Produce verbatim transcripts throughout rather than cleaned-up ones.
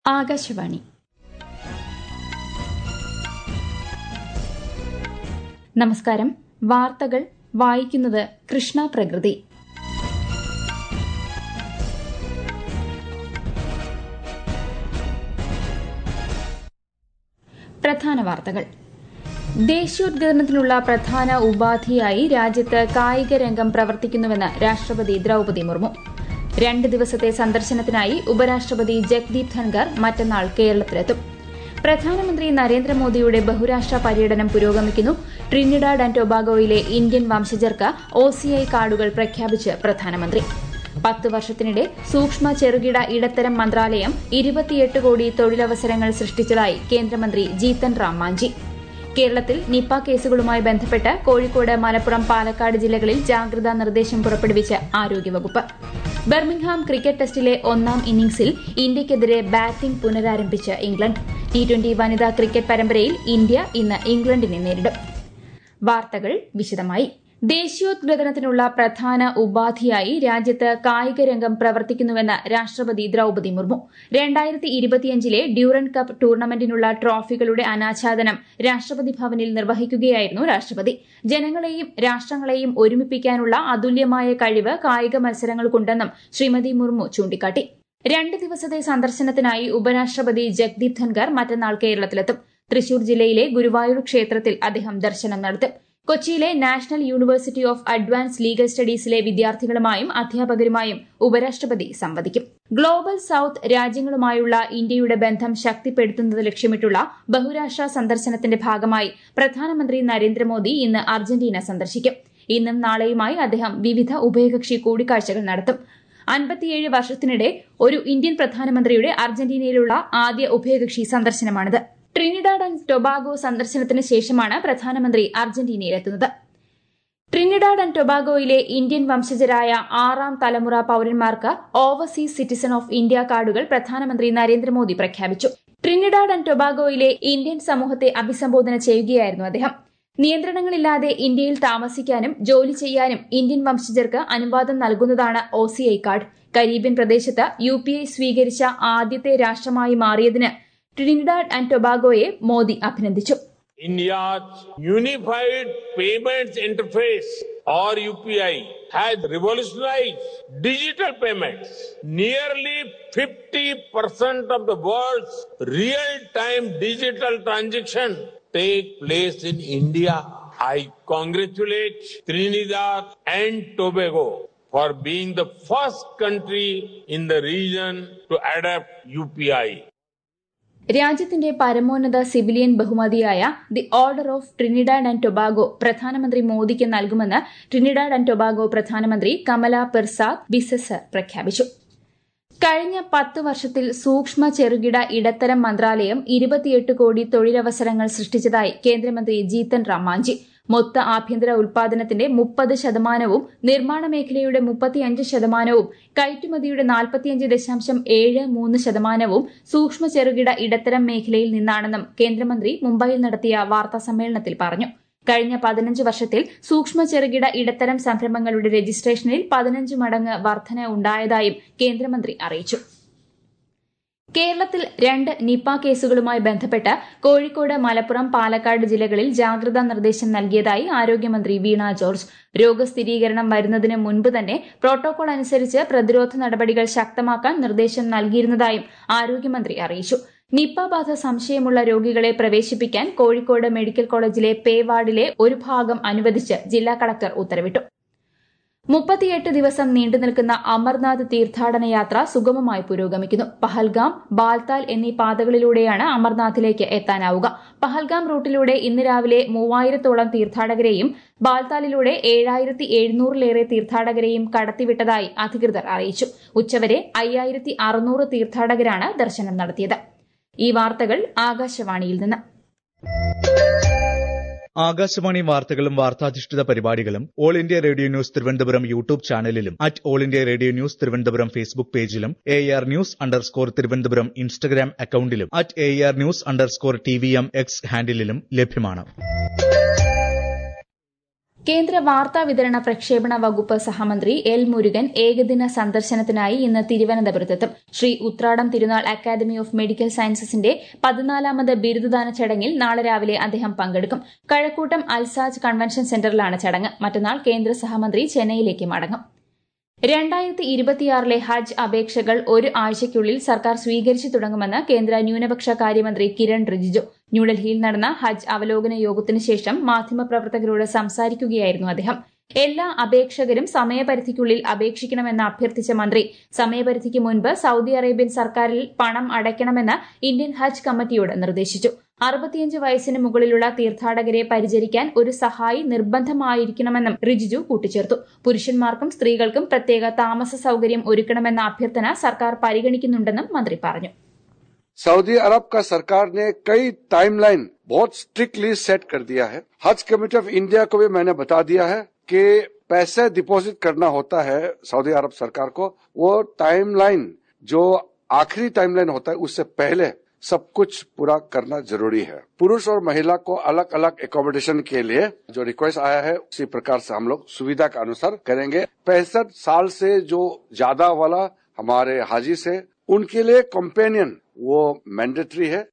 ആകാശവാണി. നമസ്കാരം. വാർത്തകൾ വായിക്കുന്നത് കൃഷ്ണ പ്രകൃതി. പ്രധാന വാർത്തകൾ. ദേശീയോദ്ഗ്രഥനത്തിനുള്ള പ്രധാന ഉപാധിയായി രാജ്യത്ത് കായിക രംഗം പ്രവർത്തിക്കുന്നുവെന്ന് രാഷ്ട്രപതി ദ്രൌപദി മുർമു. രണ്ട് ദിവസത്തെ സന്ദർശനത്തിനായി ഉപരാഷ്ട്രപതി ജഗ്ദീപ് ധൻഖർ മറ്റന്നാൾ കേരളത്തിലെത്തും. പ്രധാനമന്ത്രി നരേന്ദ്രമോദിയുടെ ബഹുരാഷ്ട്ര പര്യടനം പുരോഗമിക്കുന്നു. ട്രിനിഡാഡ് ആൻഡ് ടൊബാഗോയിലെ ഇന്ത്യൻ വംശജർക്ക് ഒസിഐ കാർഡുകൾ പ്രഖ്യാപിച്ച് പ്രധാനമന്ത്രി. പത്ത് വർഷത്തിനിടെ സൂക്ഷ്മ ചെറുകിട ഇടത്തരം മന്ത്രാലയം ഇരുപത്തിയെട്ട് കോടി തൊഴിലവസരങ്ങൾ സൃഷ്ടിച്ചതായി കേന്ദ്രമന്ത്രി ജീതൻ റാം മാഞ്ചി. കേരളത്തിൽ നിപ കേസുകളുമായി ബന്ധപ്പെട്ട് കോഴിക്കോട്, മലപ്പുറം, പാലക്കാട് ജില്ലകളിൽ ജാഗ്രതാ നിർദ്ദേശം പുറപ്പെടുവിച്ച് ആരോഗ്യവകുപ്പ്. ബർമിംഗ്ഹാം ക്രിക്കറ്റ് ടെസ്റ്റിലെ ഒന്നാം ഇന്നിംഗ്സിൽ ഇന്ത്യയ്ക്കെതിരെ ബാറ്റിംഗ് പുനരാരംഭിച്ച് ഇംഗ്ലണ്ട്. ടി ട്വന്റി വനിതാ ക്രിക്കറ്റ് പരമ്പരയിൽ ഇന്ത്യ ഇന്ന് ഇംഗ്ലണ്ടിനെ നേരിടും. വാർത്തകൾ വിശദമായി. ദേശീയോദ്ഗ്രഥനത്തിനുള്ള പ്രധാന ഉപാധിയായി രാജ്യത്ത് കായിക രംഗം പ്രവർത്തിക്കുന്നുവെന്ന് രാഷ്ട്രപതി ദ്രൌപദി മുർമു. രണ്ടായിരത്തി ഇരുപത്തിയഞ്ചിലെ ഡ്യൂറൻ കപ്പ് ടൂർണമെന്റിനുള്ള ട്രോഫികളുടെ അനാച്ഛാദനം രാഷ്ട്രപതി ഭവനിൽ നിർവഹിക്കുകയായിരുന്നു രാഷ്ട്രപതി. ജനങ്ങളെയും രാഷ്ട്രങ്ങളെയും ഒരുമിപ്പിക്കാനുള്ള അതുല്യമായ കഴിവ് കായിക മത്സരങ്ങൾക്കുണ്ടെന്നും ശ്രീമതി മുർമു ചൂണ്ടിക്കാട്ടി. രണ്ട് ദിവസത്തെ സന്ദർശനത്തിനായി ഉപരാഷ്ട്രപതി ജഗ്ദീപ് ധൻഖർ മറ്റന്നാൾ കേരളത്തിലെത്തും. തൃശൂർ ജില്ലയിലെ ഗുരുവായൂർ ക്ഷേത്രത്തിൽ അദ്ദേഹം ദർശനം നടത്തും. കൊച്ചിയിലെ national university of advance legal സ്റ്റഡീസിലെ വിദ്യാർത്ഥികളുമായും അധ്യാപകരുമായും ഉപരാഷ്ട്രപതി സംവദിക്കും. ഗ്ലോബൽ സൌത്ത് രാജ്യങ്ങളുമായുള്ള ഇന്ത്യയുടെ ബന്ധം ശക്തിപ്പെടുത്തുന്നത് ലക്ഷ്യമിട്ടുള്ള ബഹുരാഷ്ട്ര സന്ദർശനത്തിന്റെ ഭാഗമായി പ്രധാനമന്ത്രി നരേന്ദ്രമോദി ഇന്ന് അർജന്റീന സന്ദർശിക്കും. ഇന്നും നാളെയുമായി അദ്ദേഹം വിവിധ ഉഭയകക്ഷി കൂടിക്കാഴ്ചകൾ നടത്തും. അൻപത്തിയേഴ് വർഷത്തിനിടെ ഒരു ഇന്ത്യൻ പ്രധാനമന്ത്രിയുടെ അർജന്റീനയിലുള്ള ആദ്യ ഉഭയകക്ഷി സന്ദർശനമാണിത്. ട്രിനിഡാഡ് ആൻഡ് ടൊബാഗോ സന്ദർശനത്തിന് ശേഷമാണ് പ്രധാനമന്ത്രി അർജന്റീനയിലെത്തുന്നത്. ട്രിനിഡാഡ് ആൻഡ് ടൊബാഗോയിലെ ഇന്ത്യൻ വംശജരായ ആറാം തലമുറ പൌരന്മാർക്ക് ഓവർസീസ് സിറ്റിസൺ ഓഫ് ഇന്ത്യ കാർഡുകൾ പ്രധാനമന്ത്രി നരേന്ദ്രമോദി പ്രഖ്യാപിച്ചു. ട്രിനിഡാഡ് ആൻഡ് ടൊബാഗോയിലെ ഇന്ത്യൻ സമൂഹത്തെ അഭിസംബോധന ചെയ്യുകയായിരുന്നു അദ്ദേഹം. നിയന്ത്രണങ്ങളില്ലാതെ ഇന്ത്യയിൽ താമസിക്കാനും ജോലി ചെയ്യാനും ഇന്ത്യൻ വംശജർക്ക് അനുവാദം നൽകുന്നതാണ് ഒസിഐ കാർഡ്. കരീബിയൻ പ്രദേശത്ത് യു പി ഐ സ്വീകരിച്ച ആദ്യത്തെ രാഷ്ട്രമായി മാറിയതിന് ട്രിനിഡാഡ് ആൻഡ് ടൊബാഗോയെ മോദി അഭിനന്ദിച്ചു. India's unified payments interface or U P I has revolutionized digital payments. Nearly fifty percent of the world's real-time digital transactions take place in India. I congratulate Trinidad and Tobago for being the first country in the region to adopt U P I. രാജ്യത്തിന്റെ പരമോന്നത civilian ബഹുമതിയായ the order of Trinidad and Tobago പ്രധാനമന്ത്രി മോദിക്ക് നൽകുമെന്ന് Trinidad and Tobago പ്രധാനമന്ത്രി Kamala Persad Bissessar പ്രഖ്യാപിച്ചു. കഴിഞ്ഞ പത്ത് വർഷത്തിൽ സൂക്ഷ്മ ചെറുകിട ഇടത്തരം മന്ത്രാലയം ഇരുപത്തിയെട്ട് കോടി തൊഴിലവസരങ്ങൾ സൃഷ്ടിച്ചതായി കേന്ദ്രമന്ത്രി ജീതൻ റാം മാഞ്ചി. മൊത്ത ആഭ്യന്തര ഉൽപാദനത്തിന്റെ മുപ്പത് ശതമാനവും നിർമ്മാണ മേഖലയുടെ മുപ്പത്തിയഞ്ച് ശതമാനവും കയറ്റുമതിയുടെ നാൽപ്പത്തിയഞ്ച് ദശാംശം ഏഴ് മൂന്ന് ശതമാനവും സൂക്ഷ്മ ചെറുകിട ഇടത്തരം മേഖലയിൽ നിന്നാണെന്നും കേന്ദ്രമന്ത്രി മുംബൈയിൽ നടത്തിയ വാർത്താസമ്മേളനത്തിൽ പറഞ്ഞു. കഴിഞ്ഞ പതിനഞ്ച് വർഷത്തിൽ സൂക്ഷ്മ ചെറുകിട ഇടത്തരം സംരംഭങ്ങളുടെ രജിസ്ട്രേഷനിൽ പതിനഞ്ച് മടങ്ങ് വർധന ഉണ്ടായതായും കേന്ദ്രമന്ത്രി അറിയിച്ചു. കേരളത്തിൽ രണ്ട് നിപ കേസുകളുമായി ബന്ധപ്പെട്ട് കോഴിക്കോട്, മലപ്പുറം, പാലക്കാട് ജില്ലകളിൽ ജാഗ്രതാ നിർദ്ദേശം നൽകിയതായി ആരോഗ്യമന്ത്രി വീണ ജോർജ്. രോഗസ്ഥിരീകരണം വരുന്നതിന് മുൻപ് തന്നെ പ്രോട്ടോകോൾ അനുസരിച്ച് പ്രതിരോധ നടപടികൾ ശക്തമാക്കാൻ നിർദ്ദേശം നൽകിയിരുന്നതായും ആരോഗ്യമന്ത്രി അറിയിച്ചു. നിപ ബാധ സംശയമുള്ള രോഗികളെ പ്രവേശിപ്പിക്കാൻ കോഴിക്കോട് മെഡിക്കൽ കോളേജിലെ പേ വാർഡിലെ ഒരു ഭാഗം അനുവദിച്ച് ജില്ലാ കളക്ടർ ഉത്തരവിട്ടു. മുപ്പത്തിയെട്ട് ദിവസം നീണ്ടുനിൽക്കുന്ന അമർനാഥ് തീർത്ഥാടന യാത്ര സുഗമമായി പുരോഗമിക്കുന്നു. പഹൽഗാം, ബാൽതാൽ എന്നീ പാതകളിലൂടെയാണ് അമർനാഥിലേക്ക് എത്താനാവുക. പഹൽഗാം റൂട്ടിലൂടെ ഇന്ന് രാവിലെ മൂവായിരത്തോളം തീർത്ഥാടകരെയും ബാൽതാലിലൂടെ ഏഴായിരത്തി എഴുന്നൂറിലേറെ തീർത്ഥാടകരെയും കടത്തിവിട്ടതായി അധികൃതർ അറിയിച്ചു. ഉച്ചവരെ അയ്യായിരത്തി അറുന്നൂറ് തീർത്ഥാടകരാണ് ദർശനം നടത്തിയത്. ഈ വാർത്തകൾ ആകാശവാണിയിൽ നിന്ന്. ആകാശവാണി വാർത്തകളും വാർത്താധിഷ്ഠിത പരിപാടികളും all India radio news Thiruvananthapuram YouTube ചാനലിലും at all India radio news Thiruvananthapuram Facebook പേജിലും A R news underscore Thiruvananthapuram Instagram അക്കൌണ്ടിലും at A R news underscore T V M X ഹാൻഡിലും ലഭ്യമാണ്. കേന്ദ്ര വാർത്താ വിതരണ പ്രക്ഷേപണ വകുപ്പ് സഹമന്ത്രി എൽ മുരുകൻ ഏകദിന സന്ദർശനത്തിനായി ഇന്ന് തിരുവനന്തപുരത്തെത്തും. Shri Uthradom Thirunal academy of medical സയൻസസിന്റെ പതിനാലാമത് ബിരുദദാന ചടങ്ങിൽ നാളെ രാവിലെ അദ്ദേഹം പങ്കെടുക്കും. കഴക്കൂട്ടം അൽസാജ് കൺവെൻഷൻ സെന്ററിലാണ് ചടങ്ങ്. മറ്റന്നാൾ കേന്ദ്ര സഹമന്ത്രി ചെന്നൈയിലേക്ക് മടങ്ങും. രണ്ടായിരത്തി ഇരുപത്തിയാറിലെ ഹജ്ജ് അപേക്ഷകൾ ഒരു ആഴ്ചയ്ക്കുള്ളിൽ സർക്കാർ സ്വീകരിച്ചു തുടങ്ങുമെന്ന് കേന്ദ്ര ന്യൂനപക്ഷ കാര്യമന്ത്രി കിരൺ റിജിജു. ന്യൂഡൽഹിയിൽ നടന്ന ഹജ്ജ് അവലോകന യോഗത്തിനു ശേഷം മാധ്യമപ്രവർത്തകരോട് സംസാരിക്കുകയായിരുന്നു അദ്ദേഹം. എല്ലാ അപേക്ഷകരും സമയപരിധിക്കുള്ളിൽ അപേക്ഷിക്കണമെന്ന് അഭ്യർത്ഥിച്ച മന്ത്രി സമയപരിധിക്ക് മുൻപ് സൌദി അറേബ്യൻ സർക്കാരിൽ പണം അടയ്ക്കണമെന്ന് ഇന്ത്യൻ ഹജ്ജ് കമ്മിറ്റിയോട് നിർദ്ദേശിച്ചു. അറുപത്തിയഞ്ച് വയസ്സിന് മുകളിലുള്ള തീർത്ഥാടകരെ പരിചരിക്കാൻ ഒരു സഹായി നിർബന്ധമായിരിക്കണമെന്നും റിജിജു കൂട്ടിച്ചേർത്തു. പുരുഷന്മാർക്കും സ്ത്രീകൾക്കും പ്രത്യേക താമസ സൌകര്യം ഒരുക്കണമെന്ന അഭ്യർത്ഥന സർക്കാർ പരിഗണിക്കുന്നുണ്ടെന്നും മന്ത്രി പറഞ്ഞു. सऊदी अरब का सरकार ने कई टाइमलाइन बहुत स्ट्रिक्टली सेट कर दिया है. हज कमेटी ऑफ इंडिया को भी मैंने बता दिया है कि पैसे डिपॉजिट करना होता है सऊदी अरब सरकार को, वो टाइमलाइन जो आखिरी टाइमलाइन होता है उससे पहले सब कुछ पूरा करना जरूरी है. पुरुष और महिला को अलग अलग एकोमोडेशन के लिए जो रिक्वेस्ट आया है उसी प्रकार से हम लोग सुविधा के अनुसार करेंगे. पैंसठ साल से जो ज्यादा वाला हमारे हाजी से उनके लिए कंपेनियन वो मैंडेटरी है.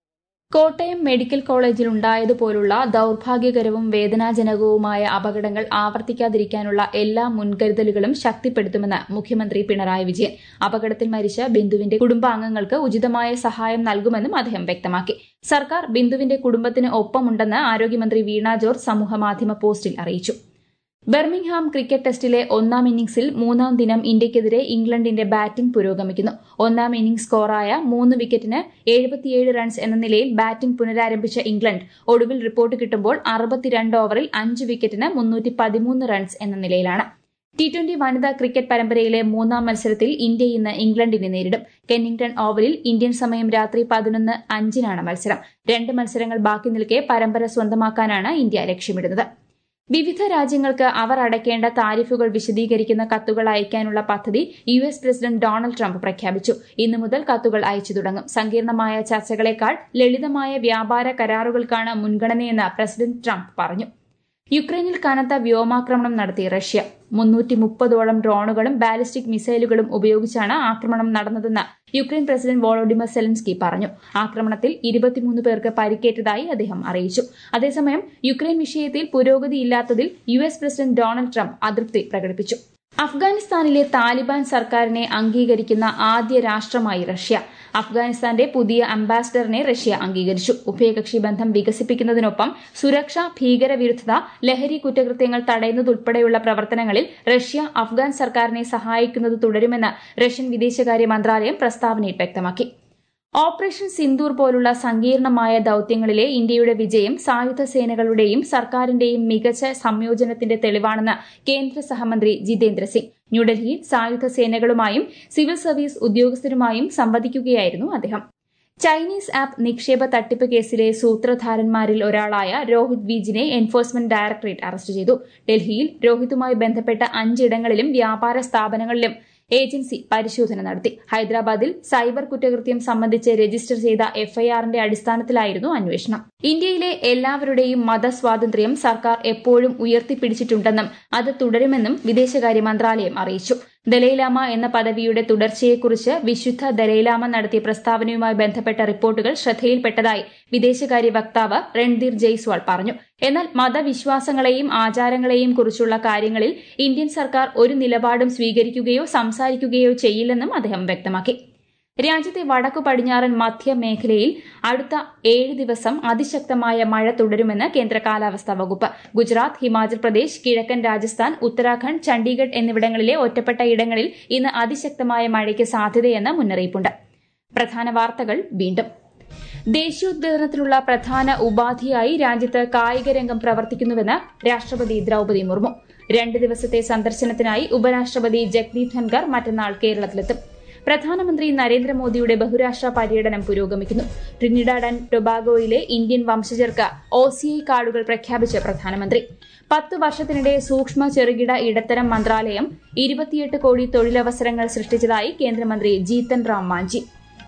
കോട്ടയം മെഡിക്കൽ കോളേജിൽ ഉണ്ടായതുപോലുള്ള ദൌർഭാഗ്യകരവും വേദനാജനകവുമായ അപകടങ്ങൾ ആവർത്തിക്കാതിരിക്കാനുള്ള എല്ലാ മുൻകരുതലുകളും ശക്തിപ്പെടുത്തുമെന്ന് മുഖ്യമന്ത്രി പിണറായി വിജയൻ. അപകടത്തിൽ മരിച്ച ബിന്ദുവിന്റെ കുടുംബാംഗങ്ങൾക്ക് ഉചിതമായ സഹായം നൽകുമെന്നും അദ്ദേഹം വ്യക്തമാക്കി. സർക്കാർ ബിന്ദുവിന്റെ കുടുംബത്തിന് ഒപ്പമുണ്ടെന്ന് ആരോഗ്യമന്ത്രി വീണ ജോർജ് സമൂഹമാധ്യമ പോസ്റ്റിൽ അറിയിച്ചു. ബർമിംഗ്ഹാം ക്രിക്കറ്റ് ടെസ്റ്റിലെ ഒന്നാം ഇന്നിംഗ്സിൽ മൂന്നാം ദിനം ഇന്ത്യയ്ക്കെതിരെ ഇംഗ്ലണ്ടിന്റെ ബാറ്റിംഗ് പുരോഗമിക്കുന്നു. ഒന്നാം ഇന്നിംഗ്സ് സ്കോറായ മൂന്ന് വിക്കറ്റിന് എഴുപത്തിയേഴ് റൺസ് എന്ന നിലയിൽ ബാറ്റിംഗ് പുനരാരംഭിച്ച ഇംഗ്ലണ്ട് ഒടുവിൽ റിപ്പോർട്ട് കിട്ടുമ്പോൾ അറുപത്തിരണ്ട് ഓവറിൽ അഞ്ച് വിക്കറ്റിന് മുന്നൂറ്റി പതിമൂന്ന് റൺസ് എന്ന നിലയിലാണ്. ടി ട്വന്റി വനിതാ ക്രിക്കറ്റ് പരമ്പരയിലെ മൂന്നാം മത്സരത്തിൽ ഇന്ത്യ ഇന്ന് ഇംഗ്ലണ്ടിനെ നേരിടും. കെന്നിംഗ്ടൺ ഓവലിൽ ഇന്ത്യൻ സമയം രാത്രി പതിനൊന്ന് അഞ്ചിനാണ് മത്സരം. രണ്ട് മത്സരങ്ങൾ ബാക്കി നിൽക്കെ പരമ്പര സ്വന്തമാക്കാനാണ് ഇന്ത്യ ലക്ഷ്യമിടുന്നത്. വിവിധ രാജ്യങ്ങൾക്ക് അവർ അടയ്ക്കേണ്ട താരിഫുകൾ വിശദീകരിക്കുന്ന കത്തുകൾ അയക്കാനുള്ള പദ്ധതി U S president Donald Trump പ്രഖ്യാപിച്ചു. ഇന്നു മുതൽ കത്തുകൾ അയച്ചു തുടങ്ങും. സങ്കീർണമായ ചർച്ചകളെക്കാൾ ലളിതമായ വ്യാപാര കരാറുകൾക്കാണ് മുൻഗണനയെന്ന് പ്രസിഡന്റ് ട്രംപ് പറഞ്ഞു. യുക്രൈനിൽ കനത്ത വ്യോമാക്രമണം നടത്തി റഷ്യ. മുന്നൂറ്റി മുപ്പതോളം ഡ്രോണുകളും ബാലിസ്റ്റിക് മിസൈലുകളും ഉപയോഗിച്ചാണ് ആക്രമണം നടന്നതെന്ന് യുക്രൈൻ പ്രസിഡന്റ് വോളോഡിമർ സെലൻസ്കി പറഞ്ഞു. ആക്രമണത്തിൽ ഇരുപത്തിമൂന്ന് പേർക്ക് പരിക്കേറ്റതായി അദ്ദേഹം അറിയിച്ചു. അതേസമയം യുക്രൈൻ വിഷയത്തിൽ പുരോഗതിയില്ലാത്തതിൽ U S president Donald Trump അതൃപ്തി പ്രകടിപ്പിച്ചു. അഫ്ഗാനിസ്ഥാനിലെ താലിബാൻ സർക്കാരിനെ അംഗീകരിക്കുന്ന ആദ്യ രാഷ്ട്രമായി റഷ്യ. അഫ്ഗാനിസ്ഥാന്റെ പുതിയ അംബാസിഡറിനെ റഷ്യ അംഗീകരിച്ചു. ഉഭയകക്ഷി ബന്ധം വികസിപ്പിക്കുന്നതിനൊപ്പം സുരക്ഷ, ഭീകരവിരുദ്ധത, ലഹരി കുറ്റകൃത്യങ്ങൾ തടയുന്നതുൾപ്പെടെയുള്ള പ്രവർത്തനങ്ങളിൽ റഷ്യ അഫ്ഗാൻ സർക്കാരിനെ സഹായിക്കുന്നത് തുടരുമെന്ന് റഷ്യൻ വിദേശകാര്യ മന്ത്രാലയം പ്രസ്താവനയിൽ വ്യക്തമാക്കി. ഓപ്പറേഷൻ സിന്ദൂർ പോലുള്ള സങ്കീർണമായ ദൌത്യങ്ങളിലെ ഇന്ത്യയുടെ വിജയം സായുധ സേനകളുടെയും സർക്കാരിന്റെയും മികച്ച സംയോജനത്തിന്റെ തെളിവാണെന്ന് കേന്ദ്ര സഹമന്ത്രി ജിതേന്ദ്ര സിംഗ്. ന്യൂഡൽഹിയിൽ സായുധ സേനകളുമായും സിവിൽ സർവീസ് ഉദ്യോഗസ്ഥരുമായും സംവദിക്കുകയായിരുന്നു അദ്ദേഹം. ചൈനീസ് ആപ്പ് നിക്ഷേപ തട്ടിപ്പ് കേസിലെ സൂത്രധാരന്മാരിൽ ഒരാളായ രോഹിത് വീജിനെ എൻഫോഴ്സ്മെന്റ് ഡയറക്ടറേറ്റ് അറസ്റ്റ് ചെയ്തു. ഡൽഹിയിൽ രോഹിതുമായി ബന്ധപ്പെട്ട അഞ്ചിടങ്ങളിലും വ്യാപാര സ്ഥാപനങ്ങളിലും ഏജൻസി പരിശോധന നടത്തി. ഹൈദരാബാദിൽ സൈബർ കുറ്റകൃത്യം സംബന്ധിച്ച് രജിസ്റ്റർ ചെയ്ത എഫ്ഐആറിന്റെ അടിസ്ഥാനത്തിലായിരുന്നു അന്വേഷണം. ഇന്ത്യയിലെ എല്ലാവരുടെയും മതസ്വാതന്ത്ര്യം സർക്കാർ എപ്പോഴും ഉയർത്തിപ്പിടിച്ചിട്ടുണ്ടെന്നും അത് തുടരുമെന്നും വിദേശകാര്യ മന്ത്രാലയം അറിയിച്ചു. ദലൈലാമ എന്ന പദവിയുടെ തുടർച്ചയെക്കുറിച്ച് വിശുദ്ധ ദലൈലാമ നടത്തിയ പ്രസ്താവനയുമായി ബന്ധപ്പെട്ട റിപ്പോർട്ടുകൾ ശ്രദ്ധയിൽപ്പെട്ടതായി വിദേശകാര്യ വക്താവ് രൺധീർ ജയ്സ്വാൾ പറഞ്ഞു. എന്നാൽ മതവിശ്വാസങ്ങളെയും ആചാരങ്ങളെയും കുറിച്ചുള്ള കാര്യങ്ങളിൽ ഇന്ത്യൻ സർക്കാർ ഒരു നിലപാടും സ്വീകരിക്കുകയോ സംസാരിക്കുകയോ ചെയ്യില്ലെന്നും അദ്ദേഹം വ്യക്തമാക്കി. രാജ്യത്തെ വടക്കു പടിഞ്ഞാറൻ മധ്യ മേഖലയിൽ അടുത്ത ഏഴ് ദിവസം അതിശക്തമായ മഴ തുടരുമെന്ന് കേന്ദ്ര കാലാവസ്ഥാ വകുപ്പ്. ഗുജറാത്ത്, ഹിമാചൽ പ്രദേശ്, കിഴക്കൻ രാജസ്ഥാൻ, ഉത്തരാഖണ്ഡ്, ചണ്ഡീഗഡ് എന്നിവിടങ്ങളിലെ ഒറ്റപ്പെട്ട ഇടങ്ങളിൽ ഇന്ന് അതിശക്തമായ മഴയ്ക്ക് സാധ്യതയെന്ന് മുന്നറിയിപ്പുണ്ട്. പ്രധാന വാർത്തകൾ വീണ്ടും. ദേശീയോദ്ഗ്രഥനത്തിനുള്ള പ്രധാന ഉപാധിയായി രാജ്യത്ത് കായിക രംഗം പ്രവർത്തിക്കുന്നുവെന്ന് രാഷ്ട്രപതി ദ്രൌപദി മുർമു. രണ്ട് ദിവസത്തെ സന്ദർശനത്തിനായി ഉപരാഷ്ട്രപതി ജഗ്ദീപ് ധൻകർ മറ്റന്നാൾ കേരളത്തിലെത്തും. പ്രധാനമന്ത്രി നരേന്ദ്രമോദിയുടെ ബഹുരാഷ്ട്ര പര്യടനം പുരോഗമിക്കുന്നു. ട്രിനിഡാഡ് ആൻഡ് ടൊബാഗോയിലെ ഇന്ത്യൻ വംശജർക്ക് ഒസിഐ കാർഡുകൾ പ്രഖ്യാപിച്ച് പ്രധാനമന്ത്രി. പത്ത് വർഷത്തിനിടെ സൂക്ഷ്മ ചെറുകിട ഇടത്തരം മന്ത്രാലയം ഇരുപത്തിയെട്ട് കോടി തൊഴിലവസരങ്ങൾ സൃഷ്ടിച്ചതായി കേന്ദ്രമന്ത്രി ജീതൻ റാം മാഞ്ചി.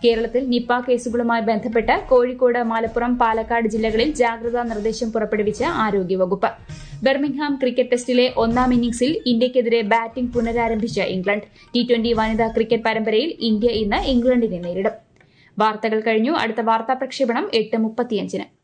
കേരളത്തിൽ നിപ കേസുകളുമായി ബന്ധപ്പെട്ട് കോഴിക്കോട്, മലപ്പുറം, പാലക്കാട് ജില്ലകളിൽ ജാഗ്രതാ നിർദ്ദേശം പുറപ്പെടുവിച്ച് ആരോഗ്യവകുപ്പ്. ബർമിംഗ്ഹാം ക്രിക്കറ്റ് ടെസ്റ്റിലെ ഒന്നാം ഇന്നിംഗ്സിൽ ഇന്ത്യയ്ക്കെതിരെ ബാറ്റിംഗ് പുനരാരംഭിച്ച ഇംഗ്ലണ്ട്. ടി ട്വന്റി വനിതാ ക്രിക്കറ്റ് പരമ്പരയിൽ ഇന്ത്യ ഇന്ന് ഇംഗ്ലണ്ടിനെ നേരിടും. വാർത്തകൾ കഴിഞ്ഞു. അടുത്ത വാർത്താ പ്രക്ഷേപണം എട്ട് മുപ്പത്തിയഞ്ചിന്.